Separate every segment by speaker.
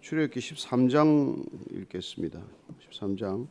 Speaker 1: 출애굽기 13장 읽겠습니다. 13장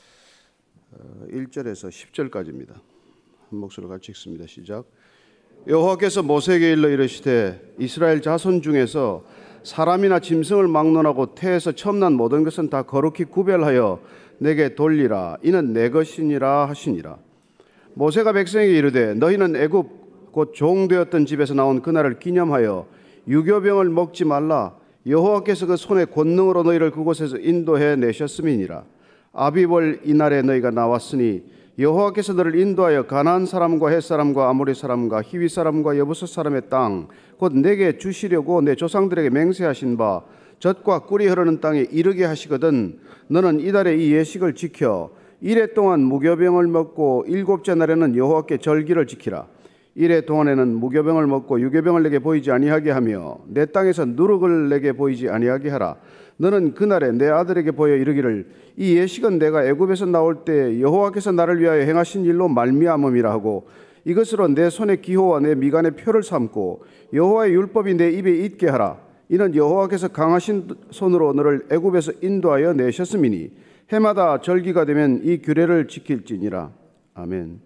Speaker 1: 1절에서 10절까지입니다. 한 목소리로 같이 읽습니다. 시작. 여호와께서 모세에게 일러 이르시되 이스라엘 자손 중에서 사람이나 짐승을 막론하고 태에서 처음 난 모든 것은 다 거룩히 구별하여 내게 돌리라. 이는 내 것이니라 하시니라. 모세가 백성에게 이르되 너희는 애굽 곧 종되었던 집에서 나온 그날을 기념하여 유교병을 먹지 말라. 여호와께서 그 손의 권능으로 너희를 그곳에서 인도해 내셨음이니라. 아비벌 이날에 너희가 나왔으니 여호와께서 너를 인도하여 가나안 사람과 헷 사람과 아모리 사람과 히위 사람과 여부스 사람의 땅 곧 내게 주시려고 내 조상들에게 맹세하신 바 젖과 꿀이 흐르는 땅에 이르게 하시거든 너는 이달에 이 예식을 지켜 이래 동안 무교병을 먹고 일곱째 날에는 여호와께 절기를 지키라. 이래 동안에는 무교병을 먹고 유교병을 내게 보이지 아니하게 하며 내 땅에서 누룩을 내게 보이지 아니하게 하라. 너는 그날에 내 아들에게 보여 이르기를 이 예식은 내가 애굽에서 나올 때 여호와께서 나를 위하여 행하신 일로 말미암음이라 하고 이것으로 내 손의 기호와 내 미간의 표를 삼고 여호와의 율법이 내 입에 있게 하라. 이는 여호와께서 강하신 손으로 너를 애굽에서 인도하여 내셨음이니 해마다 절기가 되면 이 규례를 지킬지니라. 아멘.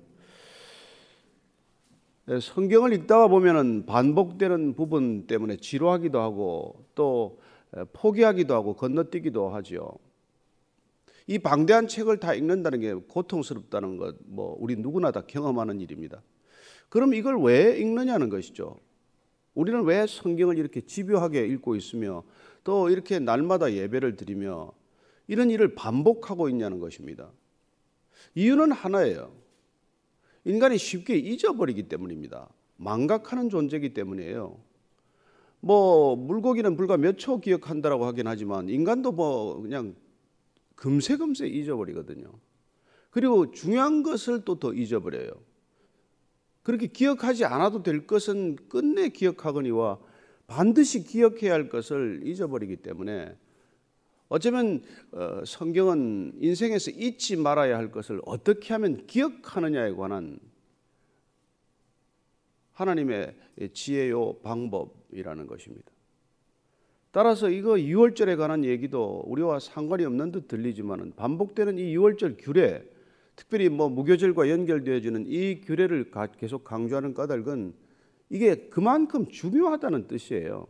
Speaker 1: 성경을 읽다가 보면은 반복되는 부분 때문에 지루하기도 하고 또 포기하기도 하고 건너뛰기도 하죠. 이 방대한 책을 다 읽는다는 게 고통스럽다는 것, 우리 누구나 다 경험하는 일입니다. 그럼 이걸 왜 읽느냐는 것이죠. 우리는 왜 성경을 이렇게 집요하게 읽고 있으며 또 이렇게 날마다 예배를 드리며 이런 일을 반복하고 있냐는 것입니다. 이유는 하나예요. 인간이 쉽게 잊어버리기 때문입니다. 망각하는 존재이기 때문이에요. 물고기는 불과 몇 초 기억한다라고 하긴 하지만 인간도 그냥 금세금세 잊어버리거든요. 그리고 중요한 것을 또 더 잊어버려요. 그렇게 기억하지 않아도 될 것은 끝내 기억하거니와 반드시 기억해야 할 것을 잊어버리기 때문에 어쩌면 성경은 인생에서 잊지 말아야 할 것을 어떻게 하면 기억하느냐에 관한 하나님의 지혜요 방법이라는 것입니다. 따라서 이거 유월절에 관한 얘기도 우리와 상관이 없는 듯 들리지만 반복되는 이 유월절 규례, 특별히 무교절과 연결되어지는 이 규례를 계속 강조하는 까닭은 이게 그만큼 중요하다는 뜻이에요.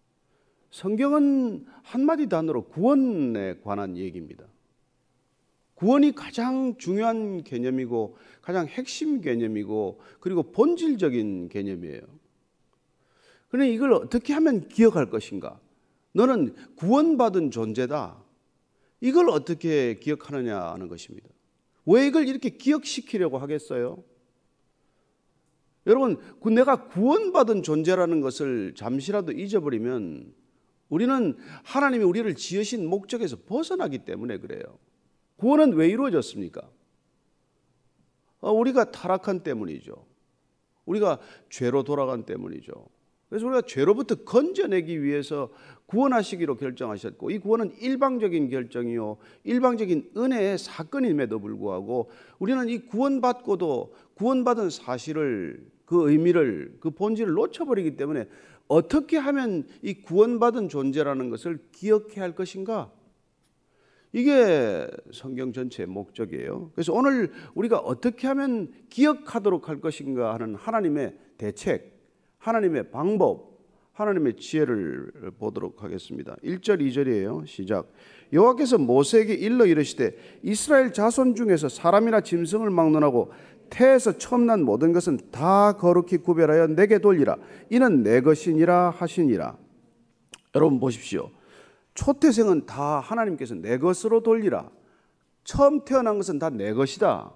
Speaker 1: 성경은 한마디 단어로 구원에 관한 얘기입니다. 구원이 가장 중요한 개념이고 가장 핵심 개념이고 그리고 본질적인 개념이에요. 그런데 이걸 어떻게 하면 기억할 것인가? 너는 구원받은 존재다. 이걸 어떻게 기억하느냐 하는 것입니다. 왜 이걸 이렇게 기억시키려고 하겠어요? 여러분, 내가 구원받은 존재라는 것을 잠시라도 잊어버리면 우리는 하나님이 우리를 지으신 목적에서 벗어나기 때문에 그래요. 구원은 왜 이루어졌습니까? 우리가 타락한 때문이죠. 우리가 죄로 돌아간 때문이죠. 그래서 우리가 죄로부터 건져내기 위해서 구원하시기로 결정하셨고 이 구원은 일방적인 결정이요 일방적인 은혜의 사건임에도 불구하고 우리는 이 구원받고도 구원받은 사실을 그 의미를 그 본질을 놓쳐버리기 때문에 어떻게 하면 이 구원받은 존재라는 것을 기억해야 할 것인가? 이게 성경 전체의 목적이에요. 그래서 오늘 우리가 어떻게 하면 기억하도록 할 것인가 하는 하나님의 대책, 하나님의 방법, 하나님의 지혜를 보도록 하겠습니다. 1절 2절이에요. 시작. 여호와께서 모세에게 일러 이르시되 이스라엘 자손 중에서 사람이나 짐승을 막론하고 태에서 처음 난 모든 것은 다 거룩히 구별하여 내게 돌리라. 이는 내 것이니라 하시니라. 여러분 보십시오. 초태생은 다 하나님께서 내 것으로 돌리라. 처음 태어난 것은 다 내 것이다.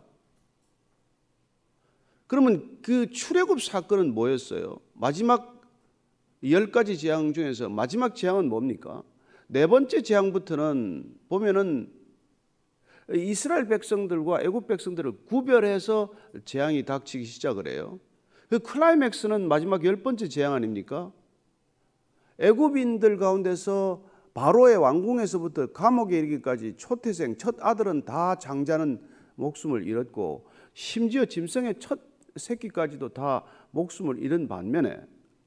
Speaker 1: 그러면 그 출애굽 사건은 뭐였어요? 마지막 10가지 재앙 중에서 마지막 재앙은 뭡니까? 네 번째 재앙부터는 보면은 이스라엘 백성들과 애굽 백성들을 구별해서 재앙이 닥치기 시작을 해요. 그 클라이맥스는 마지막 10번째 재앙 아닙니까? 애굽인들 가운데서 바로의 왕궁에서부터 감옥에 이르기까지 초태생 첫 아들은 다 장자는 목숨을 잃었고 심지어 짐승의 첫 새끼까지도 다 목숨을 잃은 반면에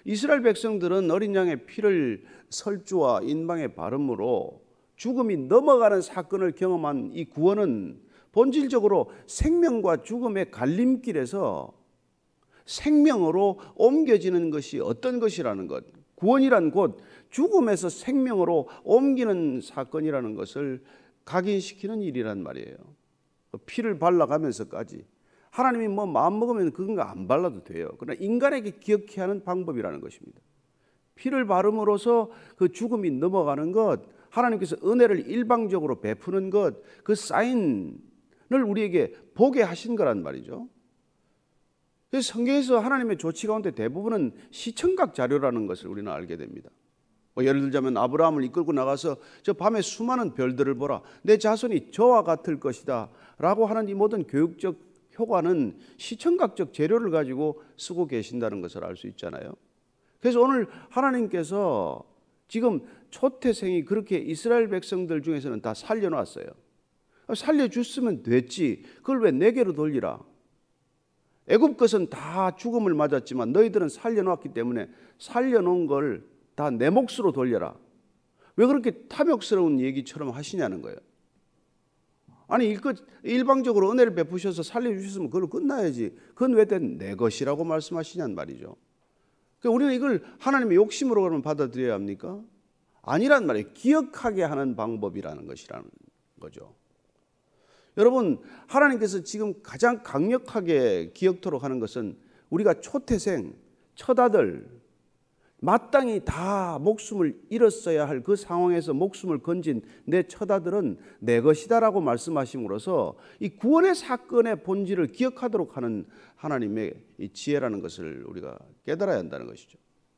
Speaker 1: 이스라엘 백성들은 어린 양의 피를 설주와 인방에 바름으로 죽음이 넘어가는 사건을 경험한 이 구원은 본질적으로 생명과 죽음의 갈림길에서 생명으로 옮겨지는 것이 어떤 것이라는 것, 구원이란 곧 죽음에서 생명으로 옮기는 사건이라는 것을 각인시키는 일이란 말이에요. 피를 발라가면서까지 하나님이 뭐 마음 먹으면 그건 안 발라도 돼요. 그러나 인간에게 기억해야 하는 방법이라는 것입니다. 피를 바름으로써 그 죽음이 넘어가는 것, 하나님께서 은혜를 일방적으로 베푸는 것, 그 사인을 우리에게 보게 하신 거란 말이죠. 그래서 성경에서 하나님의 조치 가운데 대부분은 시청각 자료라는 것을 우리는 알게 됩니다. 예를 들자면 아브라함을 이끌고 나가서 저 밤에 수많은 별들을 보라, 내 자손이 저와 같을 것이다 라고 하는 이 모든 교육적 효과는 시청각적 재료를 가지고 쓰고 계신다는 것을 알 수 있잖아요. 그래서 오늘 하나님께서 지금 초태생이 그렇게 이스라엘 백성들 중에서는 다 살려놨어요. 살려줬으면 됐지, 그걸 왜 내게로 돌리라. 애굽 것은 다 죽음을 맞았지만 너희들은 살려놨기 때문에 살려놓은 걸 다 내 몫으로 돌려라. 왜 그렇게 탐욕스러운 얘기처럼 하시냐는 거예요. 아니 일방적으로 은혜를 베푸셔서 살려주셨으면 그걸로 끝나야지. 그건 왜 내 것이라고 말씀하시냐는 말이죠. 그러니까 우리는 이걸 하나님의 욕심으로 그러면 받아들여야 합니까? 아니란 말이에요. 기억하게 하는 방법이라는 것이라는 거죠. 여러분, 하나님께서 지금 가장 강력하게 기억토록 하는 것은 우리가 초태생, 첫아들, 마땅히 다 목숨을 잃었어야 할 그 상황에서 목숨을 건진 내 첫아들은 내 것이다라고 말씀하심으로써 이 구원의 사건의 본질을 기억하도록 하는 하나님의 이 지혜라는 것을 우리가 깨달아야 한다는 것이죠.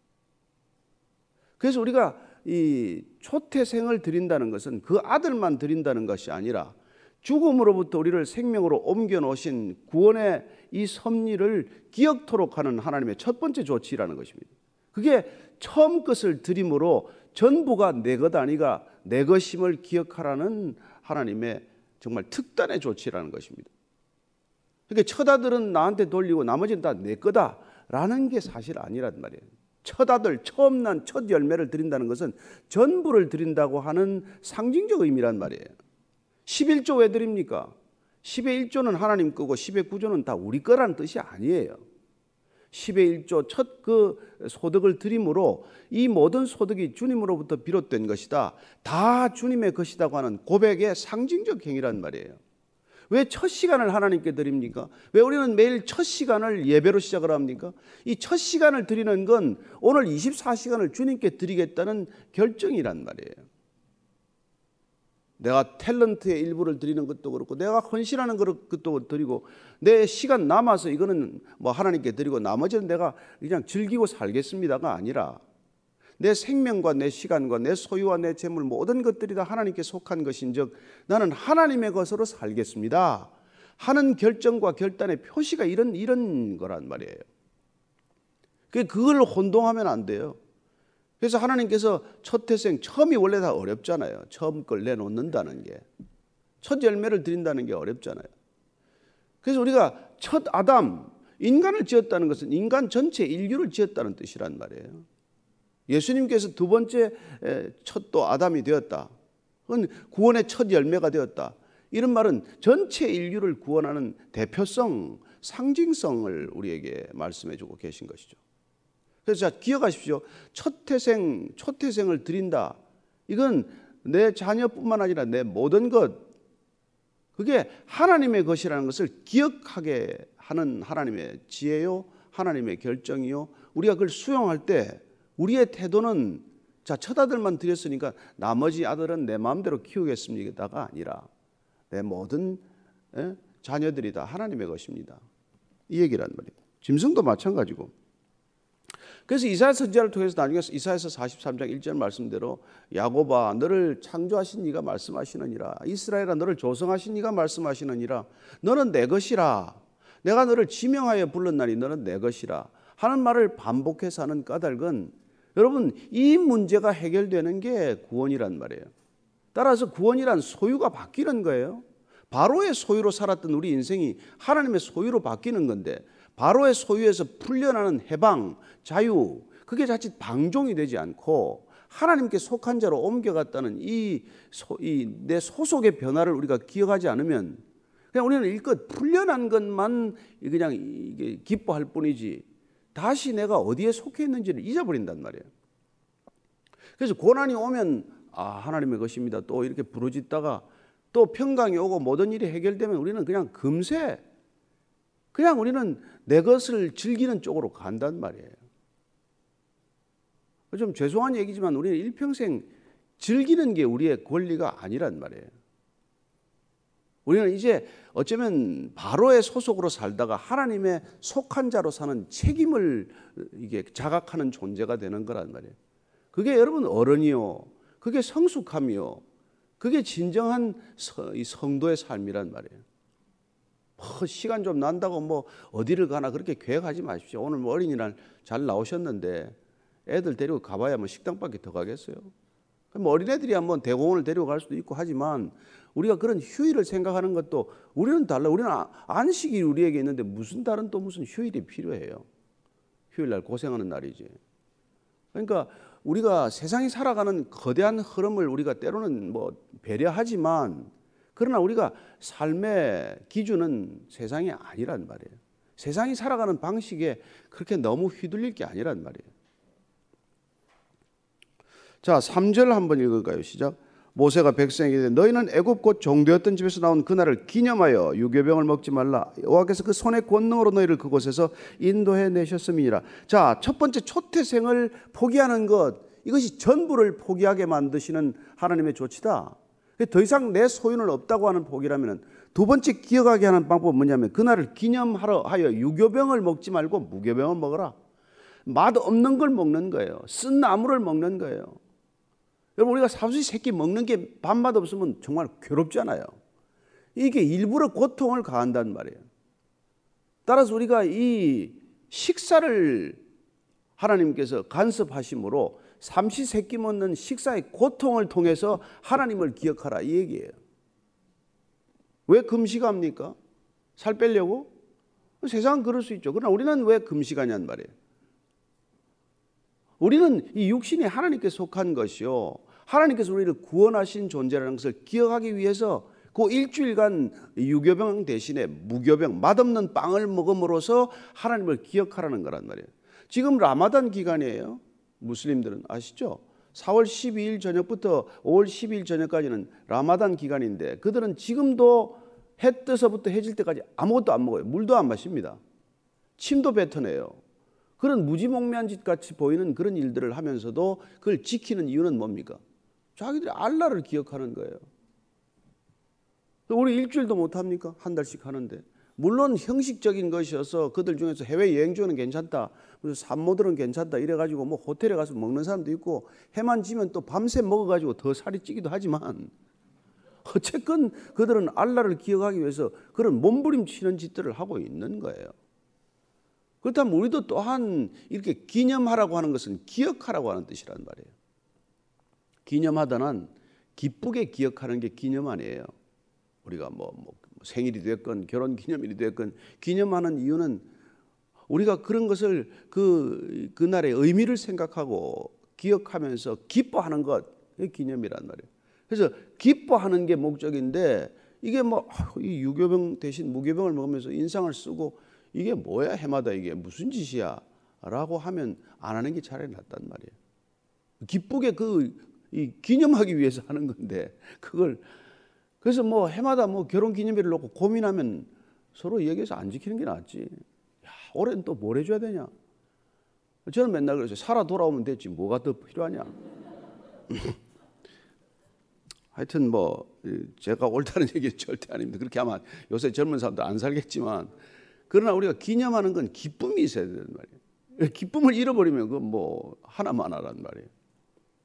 Speaker 1: 그래서 우리가 이 초태생을 드린다는 것은 그 아들만 드린다는 것이 아니라 죽음으로부터 우리를 생명으로 옮겨 놓으신 구원의 이 섭리를 기억토록 하는 하나님의 첫 번째 조치라는 것입니다. 그게 처음 것을 드림으로 전부가 내 것 아니가 내 것임을 기억하라는 하나님의 정말 특단의 조치라는 것입니다. 그러니까 첫아들은 나한테 돌리고 나머지는 다 내 거다라는 게 사실 아니란 말이에요. 첫아들, 처음 난 첫 열매를 드린다는 것은 전부를 드린다고 하는 상징적 의미란 말이에요. 11조 왜 드립니까? 10의 1조는 하나님 거고 10의 9조는 다 우리 거라는 뜻이 아니에요. 10의 1조 첫 그 소득을 드림으로 이 모든 소득이 주님으로부터 비롯된 것이다, 다 주님의 것이라고 하는 고백의 상징적 행위란 말이에요. 왜 첫 시간을 하나님께 드립니까? 왜 우리는 매일 첫 시간을 예배로 시작을 합니까? 이 첫 시간을 드리는 건 오늘 24시간을 주님께 드리겠다는 결정이란 말이에요. 내가 탤런트의 일부를 드리는 것도 그렇고 내가 헌신하는 것도 드리고 내 시간 남아서 이거는 뭐 하나님께 드리고 나머지는 내가 그냥 즐기고 살겠습니다가 아니라 내 생명과 내 시간과 내 소유와 내 재물 모든 것들이 다 하나님께 속한 것인즉 나는 하나님의 것으로 살겠습니다 하는 결정과 결단의 표시가 이런 거란 말이에요. 그걸 혼동하면 안 돼요. 그래서 하나님께서 초태생, 처음이 원래 다 어렵잖아요. 처음 걸 내놓는다는 게, 첫 열매를 드린다는 게 어렵잖아요. 그래서 우리가 첫 아담, 인간을 지었다는 것은 인간 전체 인류를 지었다는 뜻이란 말이에요. 예수님께서 두 번째 첫 또 아담이 되었다. 그건 구원의 첫 열매가 되었다. 이런 말은 전체 인류를 구원하는 대표성, 상징성을 우리에게 말씀해 주고 계신 것이죠. 그래서 자, 기억하십시오. 초태생을 드린다. 이건 내 자녀뿐만 아니라 내 모든 것, 그게 하나님의 것이라는 것을 기억하게 하는 하나님의 지혜요, 하나님의 결정이요. 우리가 그걸 수용할 때 우리의 태도는 자, 첫아들만 드렸으니까 나머지 아들은 내 마음대로 키우겠습니다가 아니라 내 모든 자녀들이 다 하나님의 것입니다. 이 얘기란 말이에요. 짐승도 마찬가지고. 그래서 이사야 선지자를 통해서 나중에 이사야서 43장 1절 말씀대로 야곱아 너를 창조하신 이가 말씀하시느니라, 이스라엘아 너를 조성하신 이가 말씀하시느니라, 너는 내 것이라, 내가 너를 지명하여 불렀나니 너는 내 것이라 하는 말을 반복해서 하는 까닭은 여러분 이 문제가 해결되는 게 구원이란 말이에요. 따라서 구원이란 소유가 바뀌는 거예요. 바로의 소유로 살았던 우리 인생이 하나님의 소유로 바뀌는 건데 바로의 소유에서 풀려나는 해방, 자유, 그게 자칫 방종이 되지 않고 하나님께 속한 자로 옮겨갔다는 내 소속의 변화를 우리가 기억하지 않으면 그냥 우리는 일껏 풀려난 것만 그냥 이게 기뻐할 뿐이지 다시 내가 어디에 속해 있는지를 잊어버린단 말이에요. 그래서 고난이 오면 하나님의 것입니다. 또 이렇게 부르짖다가 또 평강이 오고 모든 일이 해결되면 우리는 그냥 금세 그냥 우리는 내 것을 즐기는 쪽으로 간단 말이에요. 좀 죄송한 얘기지만 우리는 일평생 즐기는 게 우리의 권리가 아니란 말이에요. 우리는 이제 어쩌면 바로의 소속으로 살다가 하나님의 속한 자로 사는 책임을 이게 자각하는 존재가 되는 거란 말이에요. 그게 여러분 어른이요. 그게 성숙함이요. 그게 진정한 성도의 삶이란 말이에요. 시간 좀 난다고 뭐 어디를 가나 그렇게 계획하지 마십시오. 오늘 뭐 어린이날 잘 나오셨는데 애들 데리고 가봐야 뭐 식당밖에 더 가겠어요. 뭐 어린애들이 한번 대공원을 데리고 갈 수도 있고 하지만 우리가 그런 휴일을 생각하는 것도 우리는 달라. 우리는 안식이 우리에게 있는데 무슨 다른 또 무슨 휴일이 필요해요. 휴일날 고생하는 날이지. 그러니까 우리가 세상이 살아가는 거대한 흐름을 우리가 때로는 뭐 배려하지만 그러나 우리가 삶의 기준은 세상이 아니란 말이에요. 세상이 살아가는 방식에 그렇게 너무 휘둘릴 게 아니란 말이에요. 자, 3절 한번 읽을까요? 시작. 모세가 백성에게 너희는 애굽 곧 종되었던 집에서 나온 그날을 기념하여 유교병을 먹지 말라. 여호와께서 그 손의 권능으로 너희를 그곳에서 인도해 내셨음이니라. 자, 첫 번째 초태생을 포기하는 것, 이것이 전부를 포기하게 만드시는 하나님의 조치다. 더 이상 내 소유는 없다고 하는 포기라면 두 번째 기억하게 하는 방법은 뭐냐면 그날을 기념하러 하여 유교병을 먹지 말고 무교병을 먹어라. 맛 없는 걸 먹는 거예요. 쓴 나물을 먹는 거예요. 여러분 우리가 사수시 새끼 먹는 게 밥맛 없으면 정말 괴롭잖아요. 이게 일부러 고통을 가한단 말이에요. 따라서 우리가 이 식사를 하나님께서 간섭하심으로 삼시세끼 먹는 식사의 고통을 통해서 하나님을 기억하라 이 얘기예요. 왜 금식합니까? 살 빼려고? 세상은 그럴 수 있죠. 그러나 우리는 왜 금식하냐는 말이에요. 우리는 이 육신이 하나님께 속한 것이요. 하나님께서 우리를 구원하신 존재라는 것을 기억하기 위해서 그 일주일간 유교병 대신에 무교병, 맛없는 빵을 먹음으로써 하나님을 기억하라는 거란 말이에요. 지금 라마단 기간이에요. 무슬림들은 아시죠? 4월 12일 저녁부터 5월 12일 저녁까지는 라마단 기간인데 그들은 지금도 해 떠서부터 해질 때까지 아무것도 안 먹어요. 물도 안 마십니다. 침도 뱉어내요. 그런 무지몽매한 짓 같이 보이는 그런 일들을 하면서도 그걸 지키는 이유는 뭡니까? 자기들이 알라를 기억하는 거예요. 우리 일주일도 못합니까? 한 달씩 하는데. 물론 형식적인 것이어서 그들 중에서 해외여행 중에는 괜찮다. 그래서 산모들은 괜찮다. 이래가지고 뭐 호텔에 가서 먹는 사람도 있고 해만 지면 또 밤새 먹어가지고 더 살이 찌기도 하지만 어쨌건 그들은 알라를 기억하기 위해서 그런 몸부림치는 짓들을 하고 있는 거예요. 그렇다면 우리도 또한 이렇게 기념하라고 하는 것은 기억하라고 하는 뜻이란 말이에요. 기념하다는 기쁘게 기억하는 게 기념 아니에요. 우리가 뭐 생일이 됐건 결혼기념일이 됐건 기념하는 이유는 우리가 그런 것을 그날의 의미를 생각하고 기억하면서 기뻐하는 것, 그게 기념이란 말이에요. 그래서 기뻐하는 게 목적인데 이게 이 유교병 대신 무교병을 먹으면서 인상을 쓰고 이게 뭐야 해마다 이게 무슨 짓이야 라고 하면 안 하는 게 차라리 낫단 말이에요. 기쁘게 이 기념하기 위해서 하는 건데 그걸 그래서 해마다 결혼기념일을 놓고 고민하면 서로 얘기해서 안 지키는 게 낫지. 야, 올해는 또 뭘 해줘야 되냐. 저는 맨날 그랬어요. 살아 돌아오면 됐지 뭐가 더 필요하냐. 하여튼 제가 옳다는 얘기 절대 아닙니다. 그렇게 하면 요새 젊은 사람들 안 살겠지만 그러나 우리가 기념하는 건 기쁨이 있어야 되는 말이에요. 기쁨을 잃어버리면 그건 하나만 하란 말이에요.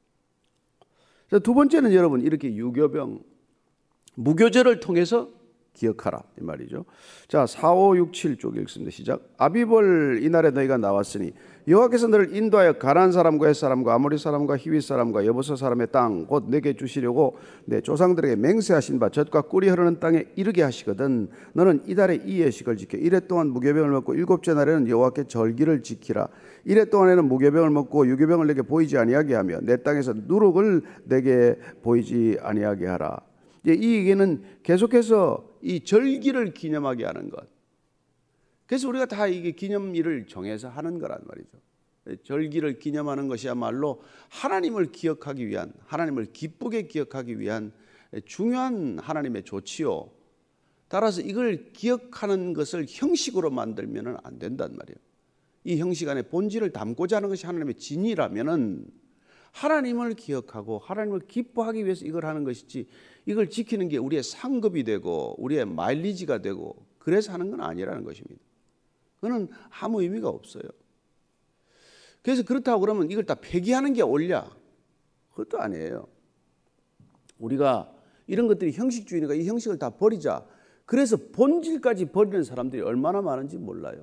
Speaker 1: 두 번째는 여러분 이렇게 유교병 무교절을 통해서 기억하라 이 말이죠. 자, 4, 5, 6, 7쪽 읽습니다. 시작. 아비벌 이날에 너희가 나왔으니 여호와께서 너를 인도하여 가나안 사람과 헷 사람과 아모리 사람과 히윗 사람과 여부스 사람의 땅 곧 내게 주시려고 내 조상들에게 맹세하신 바 젖과 꿀이 흐르는 땅에 이르게 하시거든. 너는 이달에 이 예식을 지켜 이래 동안 무교병을 먹고 일곱째 날에는 여호와께 절기를 지키라. 이래 동안에는 무교병을 먹고 유교병을 내게 보이지 아니하게 하며 내 땅에서 누룩을 내게 보이지 아니하게 하라. 이 얘기는 계속해서 이 절기를 기념하게 하는 것. 그래서 우리가 다 이게 기념일을 정해서 하는 거란 말이죠. 절기를 기념하는 것이야말로 하나님을 기억하기 위한, 하나님을 기쁘게 기억하기 위한 중요한 하나님의 조치요. 따라서 이걸 기억하는 것을 형식으로 만들면 안 된단 말이에요. 이 형식 안에 본질을 담고자 하는 것이 하나님의 진이라면은 하나님을 기억하고 하나님을 기뻐하기 위해서 이걸 하는 것이지, 이걸 지키는 게 우리의 상급이 되고 우리의 마일리지가 되고 그래서 하는 건 아니라는 것입니다. 그거는 아무 의미가 없어요. 그래서 그렇다고 그러면 이걸 다 폐기하는 게 옳냐? 그것도 아니에요. 우리가 이런 것들이 형식주의니까 이 형식을 다 버리자. 그래서 본질까지 버리는 사람들이 얼마나 많은지 몰라요.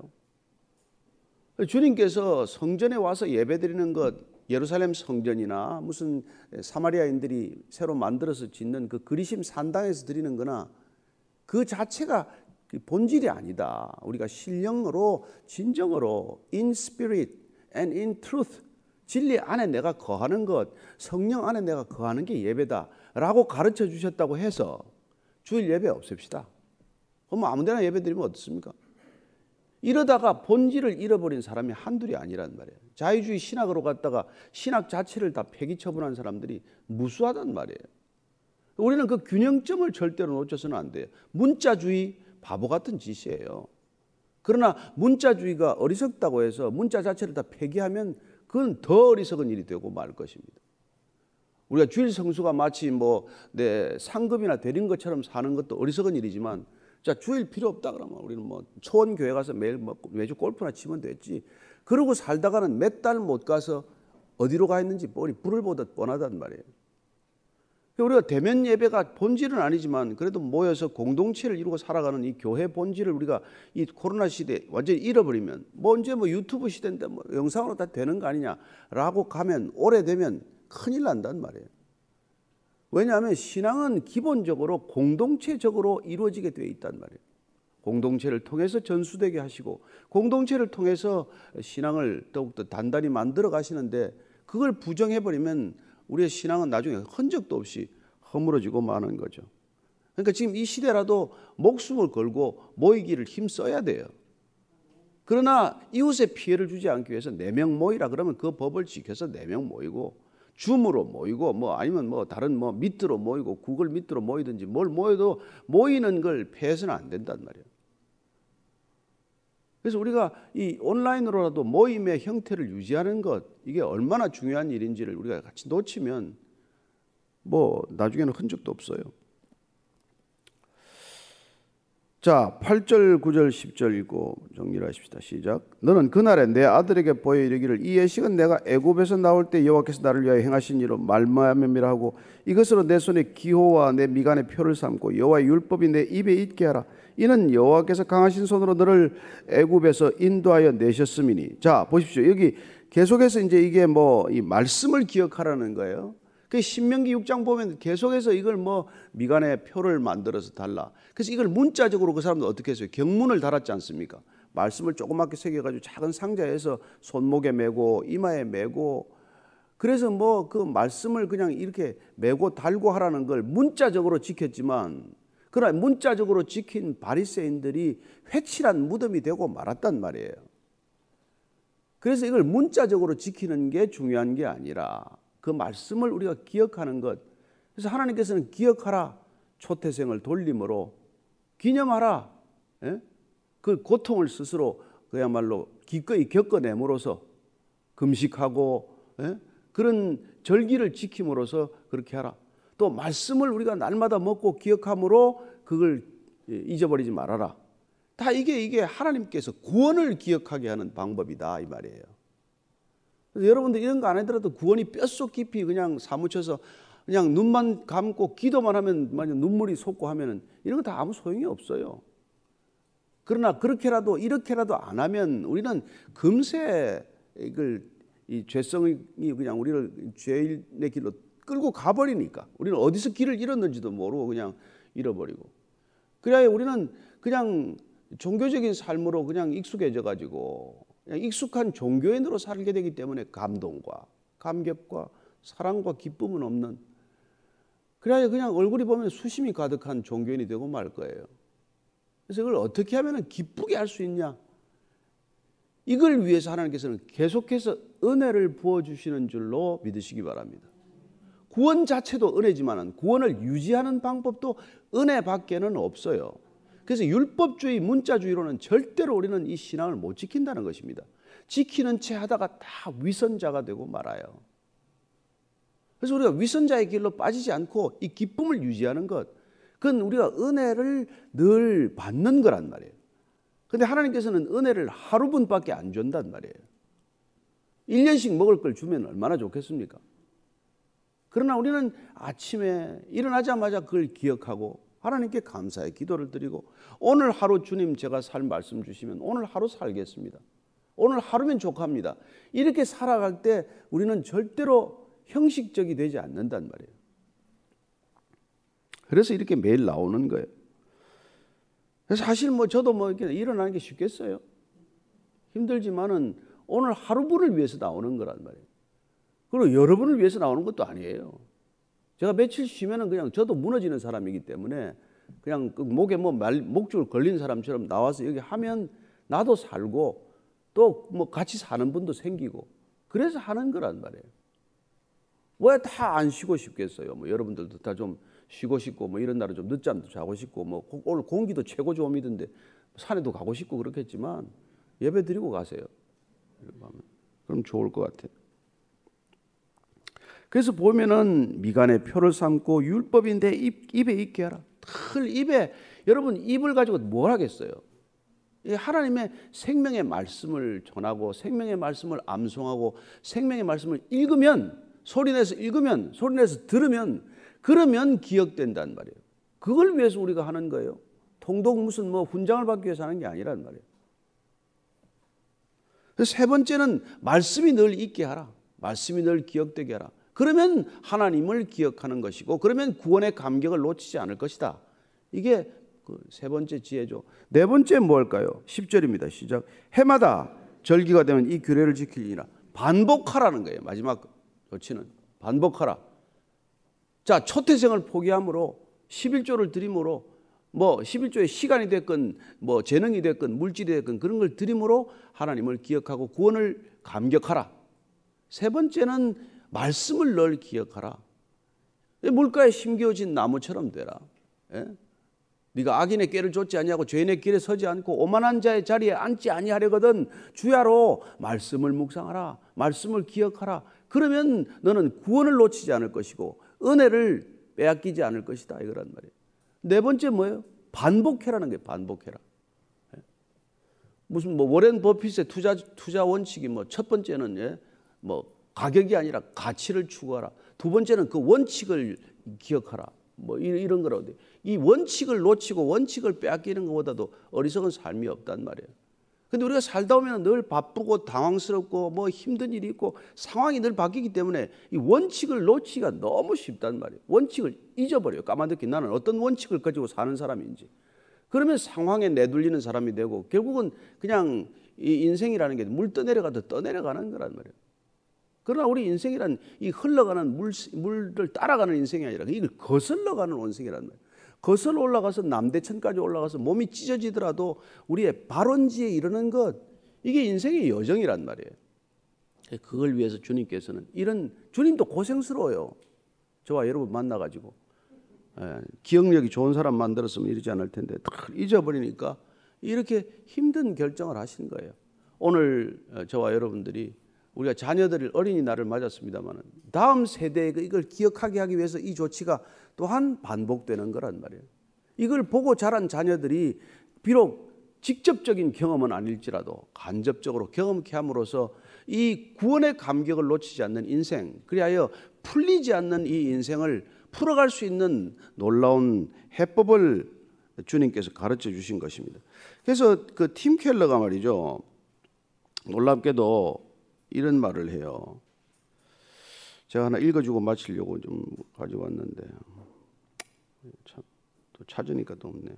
Speaker 1: 주님께서 성전에 와서 예배드리는 것, 예루살렘 성전이나 무슨 사마리아인들이 새로 만들어서 짓는 그 그리심 산당에서 드리는 거나 그 자체가 본질이 아니다. 우리가 신령으로 진정으로 in spirit and in truth, 진리 안에 내가 거하는 것, 성령 안에 내가 거하는 게 예배다라고 가르쳐 주셨다고 해서 주일 예배 없앱시다. 그럼 아무 데나 예배 드리면 어떻습니까? 이러다가 본질을 잃어버린 사람이 한둘이 아니란 말이에요. 자유주의 신학으로 갔다가 신학 자체를 다 폐기 처분한 사람들이 무수하단 말이에요. 우리는 그 균형점을 절대로 놓쳐서는 안 돼요. 문자주의 바보 같은 짓이에요. 그러나 문자주의가 어리석다고 해서 문자 자체를 다 폐기하면 그건 더 어리석은 일이 되고 말 것입니다. 우리가 주일 성수가 마치 상급이나 대리인 것처럼 사는 것도 어리석은 일이지만, 자, 주일 필요 없다 그러면 우리는 초원 교회 가서 매주 골프나 치면 됐지. 그러고 살다가는 몇 달 못 가서 어디로 가 있는지 불을 보듯 뻔하단 말이에요. 우리가 대면 예배가 본질은 아니지만 그래도 모여서 공동체를 이루고 살아가는 이 교회 본질을 우리가 이 코로나 시대에 완전히 잃어버리면 언제 유튜브 시대인데 영상으로 다 되는 거 아니냐라고 가면 오래되면 큰일 난단 말이에요. 왜냐하면 신앙은 기본적으로 공동체적으로 이루어지게 되어 있단 말이에요. 공동체를 통해서 전수되게 하시고 공동체를 통해서 신앙을 더욱더 단단히 만들어 가시는데, 그걸 부정해버리면 우리의 신앙은 나중에 흔적도 없이 허물어지고 마는 거죠. 그러니까 지금 이 시대라도 목숨을 걸고 모이기를 힘써야 돼요. 그러나 이웃에 피해를 주지 않기 위해서 4명 모이라 그러면 그 법을 지켜서 4명 모이고, 줌으로 모이고 아니면 다른 미트로 모이고 구글 미트로 모이든지 뭘 모여도 모이는 걸 폐해서는 안 된단 말이에요. 그래서 우리가 이 온라인으로라도 모임의 형태를 유지하는 것, 이게 얼마나 중요한 일인지를 우리가 같이 놓치면 나중에는 흔적도 없어요. 자, 8절, 9절, 10절 읽고 정리를 하십시다. 시작. 너는 그날에 내 아들에게 보여 이르기를 이 예식은 내가 애굽에서 나올 때 여호와께서 나를 위하여 행하신 일로 말미암음이라 하고 이것으로 내 손에 기호와 내 미간에 표를 삼고 여호와의 율법이 내 입에 있게 하라. 이는 여호와께서 강하신 손으로 너를 애굽에서 인도하여 내셨음이니. 자, 보십시오. 여기 계속해서 이제 이게 이 말씀을 기억하라는 거예요. 그 신명기 6장 보면 계속해서 이걸 미간에 표를 만들어서 달라. 그래서 이걸 문자적으로 그 사람들 어떻게 했어요? 경문을 달았지 않습니까? 말씀을 조그맣게 새겨가지고 작은 상자에서 손목에 메고 이마에 메고, 그래서 그 말씀을 그냥 이렇게 메고 달고 하라는 걸 문자적으로 지켰지만, 그러나 문자적으로 지킨 바리새인들이 회칠한 무덤이 되고 말았단 말이에요. 그래서 이걸 문자적으로 지키는 게 중요한 게 아니라 그 말씀을 우리가 기억하는 것. 그래서 하나님께서는 기억하라, 초태생을 돌림으로 기념하라, 그 고통을 스스로 그야말로 기꺼이 겪어내므로써 금식하고 그런 절기를 지킴으로써 그렇게 하라. 또 말씀을 우리가 날마다 먹고 기억함으로 그걸 잊어버리지 말아라. 다 이게 하나님께서 구원을 기억하게 하는 방법이다 이 말이에요. 그래서 여러분들 이런 거 안 하더라도 구원이 뼛속 깊이 그냥 사무쳐서 그냥 눈만 감고 기도만 하면 만약 눈물이 솟고 하면은 이런 거 다 아무 소용이 없어요. 그러나 그렇게라도 이렇게라도 안 하면 우리는 금세 이 죄성이 그냥 우리를 죄의 길로 끌고 가버리니까 우리는 어디서 길을 잃었는지도 모르고 그냥 잃어버리고, 그래야 우리는 그냥 종교적인 삶으로 그냥 익숙해져 가지고 그냥 익숙한 종교인으로 살게 되기 때문에 감동과 감격과 사랑과 기쁨은 없는, 그래야 그냥 얼굴이 보면 수심이 가득한 종교인이 되고 말 거예요. 그래서 이걸 어떻게 하면 기쁘게 할 수 있냐, 이걸 위해서 하나님께서는 계속해서 은혜를 부어주시는 줄로 믿으시기 바랍니다. 구원 자체도 은혜지만 구원을 유지하는 방법도 은혜밖에는 없어요. 그래서 율법주의, 문자주의로는 절대로 우리는 이 신앙을 못 지킨다는 것입니다. 지키는 채 하다가 다 위선자가 되고 말아요. 그래서 우리가 위선자의 길로 빠지지 않고 이 기쁨을 유지하는 것, 그건 우리가 은혜를 늘 받는 거란 말이에요. 그런데 하나님께서는 은혜를 하루분밖에 안 준단 말이에요. 1년씩 먹을 걸 주면 얼마나 좋겠습니까? 그러나 우리는 아침에 일어나자마자 그걸 기억하고 하나님께 감사의 기도를 드리고, 오늘 하루 주님 제가 살 말씀 주시면 오늘 하루 살겠습니다. 오늘 하루면 족합니다. 이렇게 살아갈 때 우리는 절대로 형식적이 되지 않는단 말이에요. 그래서 이렇게 매일 나오는 거예요. 그래서 사실 저도 이렇게 일어나는 게 쉽겠어요? 힘들지만은 오늘 하루분을 위해서 나오는 거란 말이에요. 그리고 여러분을 위해서 나오는 것도 아니에요. 제가 며칠 쉬면은 그냥 저도 무너지는 사람이기 때문에 그냥 목에 목줄 걸린 사람처럼 나와서 여기 하면 나도 살고 또 같이 사는 분도 생기고 그래서 하는 거란 말이에요. 왜 다 안 쉬고 싶겠어요? 여러분들도 다 좀 쉬고 싶고 이런 날은 좀 늦잠도 자고 싶고 오늘 공기도 최고 좋음이던데 산에도 가고 싶고 그렇겠지만 예배 드리고 가세요. 그럼 좋을 것 같아요. 그래서 보면은 미간에 표를 삼고 율법인데 입에 있게 하라. 입에, 여러분 입을 가지고 뭘 하겠어요? 하나님의 생명의 말씀을 전하고 생명의 말씀을 암송하고 생명의 말씀을 읽으면, 소리내서 읽으면, 소리내서 들으면, 그러면 기억된단 말이에요. 그걸 위해서 우리가 하는 거예요. 통독 무슨 훈장을 받기 위해서 하는 게 아니란 말이에요. 그래서 세 번째는 말씀이 늘 있게 하라. 말씀이 늘 기억되게 하라. 그러면 하나님을 기억하는 것이고 그러면 구원의 감격을 놓치지 않을 것이다. 이게 그 세 번째 지혜죠. 네 번째 뭘까요? 10절입니다. 시작. 해마다 절기가 되면 이 규례를 지키리라. 반복하라는 거예요. 마지막 조치는 반복하라. 자, 초태생을 포기함으로 11조를 드림으로 11조의 시간이 됐건 재능이 됐건 물질이 됐건 그런 걸 드림으로 하나님을 기억하고 구원을 감격하라. 세 번째는 말씀을 늘 기억하라. 물가에 심겨진 나무처럼 되라. 예? 네가 악인의 꾀를 좇지 아니하고 죄인의 길에 서지 않고 오만한 자의 자리에 앉지 아니하려거든 주야로 말씀을 묵상하라. 말씀을 기억하라. 그러면 너는 구원을 놓치지 않을 것이고 은혜를 빼앗기지 않을 것이다. 이거란 말이에요. 네 번째 뭐예요? 반복해라는 게 반복해라. 무슨 워렌 버핏의 투자 원칙이 첫 번째는 가격이 아니라 가치를 추구하라. 두 번째는 그 원칙을 기억하라. 이런 거라고 돼. 이 원칙을 놓치고 원칙을 빼앗기는 것보다도 어리석은 삶이 없단 말이에요. 근데 우리가 살다 보면 늘 바쁘고 당황스럽고 힘든 일이 있고 상황이 늘 바뀌기 때문에 이 원칙을 놓치기가 너무 쉽단 말이에요. 원칙을 잊어버려요. 까마득히 나는 어떤 원칙을 가지고 사는 사람인지. 그러면 상황에 내둘리는 사람이 되고 결국은 그냥 이 인생이라는 게 물 떠내려가듯 떠내려가는 거란 말이에요. 그러나 우리 인생이란 이 흘러가는 물을 따라가는 인생이 아니라 이걸 거슬러가는 인생이란 말이에요. 거슬러 올라가서 남대천까지 올라가서 몸이 찢어지더라도 우리의 발원지에 이르는 것, 이게 인생의 여정이란 말이에요. 그걸 위해서 주님께서는 주님도 고생스러워요. 저와 여러분 만나가지고 기억력이 좋은 사람 만들었으면 이러지 않을 텐데 다 잊어버리니까 이렇게 힘든 결정을 하신 거예요. 오늘 저와 여러분들이 우리가 자녀들을 어린이날을 맞았습니다만 다음 세대에 이걸 기억하게 하기 위해서 이 조치가 또한 반복되는 거란 말이에요. 이걸 보고 자란 자녀들이 비록 직접적인 경험은 아닐지라도 간접적으로 경험케 함으로써 이 구원의 감격을 놓치지 않는 인생, 그리하여 풀리지 않는 이 인생을 풀어갈 수 있는 놀라운 해법을 주님께서 가르쳐 주신 것입니다. 그래서 그 팀 켈러가 말이죠, 놀랍게도 이런 말을 해요. 제가 하나 읽어주고 마치려고 좀 가지고 왔는데 또 찾으니까 또 없네.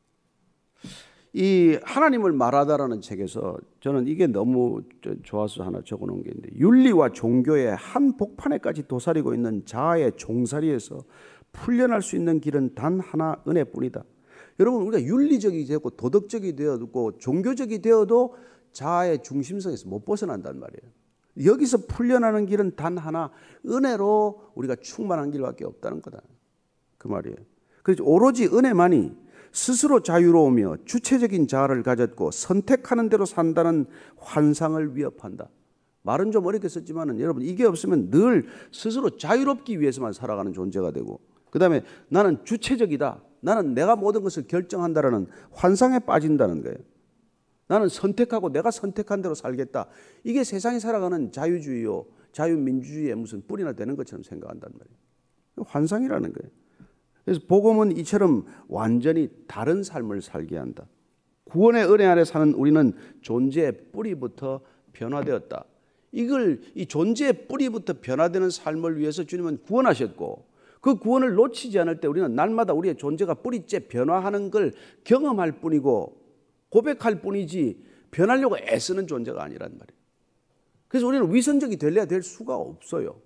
Speaker 1: 이 하나님을 말하다라는 책에서 저는 이게 너무 좋아서 하나 적어놓은 게 있는데, 윤리와 종교의 한 복판에까지 도사리고 있는 자아의 종살이에서 풀려날 수 있는 길은 단 하나, 은혜뿐이다. 여러분, 우리가 윤리적이 되고 도덕적이 되어도 종교적이 되어도 자아의 중심성에서 못 벗어난단 말이에요. 여기서 풀려나는 길은 단 하나, 은혜로 우리가 충만한 길밖에 없다는 거다, 그 말이에요. 그래서 오로지 은혜만이 스스로 자유로우며 주체적인 자아를 가졌고 선택하는 대로 산다는 환상을 위협한다. 말은 좀 어렵게 썼지만 여러분, 이게 없으면 늘 스스로 자유롭기 위해서만 살아가는 존재가 되고, 그 다음에 나는 주체적이다, 나는 내가 모든 것을 결정한다라는 환상에 빠진다는 거예요. 나는 선택하고 내가 선택한 대로 살겠다. 이게 세상이 살아가는 자유주의요, 자유민주주의의 무슨 뿌리나 되는 것처럼 생각한단 말이에요. 환상이라는 거예요. 그래서 복음은 이처럼 완전히 다른 삶을 살게 한다. 구원의 은혜 아래 사는 우리는 존재의 뿌리부터 변화되었다. 이 존재의 뿌리부터 변화되는 삶을 위해서 주님은 구원하셨고, 그 구원을 놓치지 않을 때 우리는 날마다 우리의 존재가 뿌리째 변화하는 걸 경험할 뿐이고 고백할 뿐이지 변하려고 애쓰는 존재가 아니란 말이에요. 그래서 우리는 위선적이 되려야 될 수가 없어요.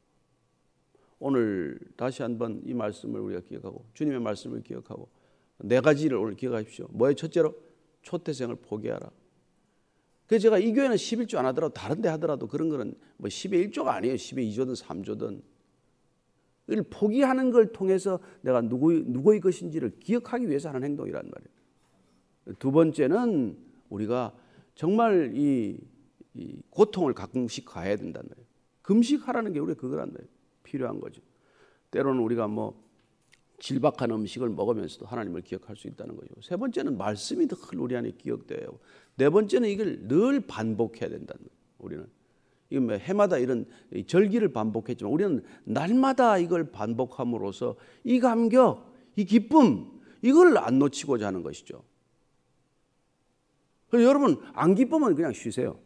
Speaker 1: 오늘 다시 한번 이 말씀을 우리가 기억하고, 주님의 말씀을 기억하고, 네 가지를 오늘 기억하십시오. 뭐예요? 첫째로, 초태생을 포기하라. 그래서 제가 이 교회는 11조 안 하더라도 다른 데 하더라도 그런 거는 뭐 10의 1조가 아니에요. 10의 2조든 3조든. 이걸 포기하는 걸 통해서 내가 누구의 것인지를 기억하기 위해서 하는 행동이란 말이에요. 두 번째는 우리가 정말 이 고통을 가끔씩 가해야 된다는 거예요. 금식하라는 게 우리가 그거란 말이에요. 필요한 거죠. 때로는 우리가 뭐 질박한 음식을 먹으면서도 하나님을 기억할 수 있다는 거죠. 세 번째는 말씀이 늘 우리 안에 기억돼요. 네 번째는 이걸 늘 반복해야 된다는 거예요. 우리는 이거 뭐 해마다 이런 절기를 반복했지만 우리는 날마다 이걸 반복함으로써 이 감격, 이 기쁨, 이걸 안 놓치고자 하는 것이죠. 그래서 여러분, 안 기쁘면 그냥 쉬세요.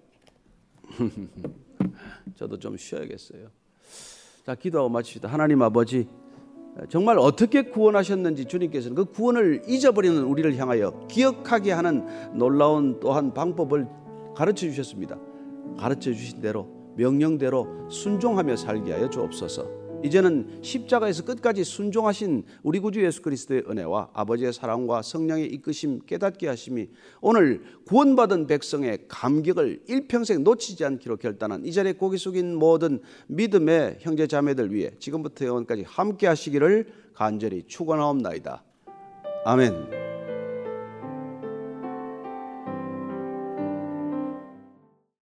Speaker 1: 저도 좀 쉬어야겠어요. 자, 기도하고 마칩시다. 하나님 아버지, 정말 어떻게 구원하셨는지 주님께서는 그 구원을 잊어버리는 우리를 향하여 기억하게 하는 놀라운 또한 방법을 가르쳐 주셨습니다. 가르쳐 주신 대로, 명령대로 순종하며 살게 하여 주옵소서. 이제는 십자가에서 끝까지 순종하신 우리 구주 예수 그리스도의 은혜와 아버지의 사랑과 성령의 이끄심 깨닫게 하심이 오늘 구원받은 백성의 감격을 일평생 놓치지 않기로 결단한 이 자리에 고개 숙인 모든 믿음의 형제 자매들 위해 지금부터 영원까지 함께 하시기를 간절히 축원하옵나이다. 아멘.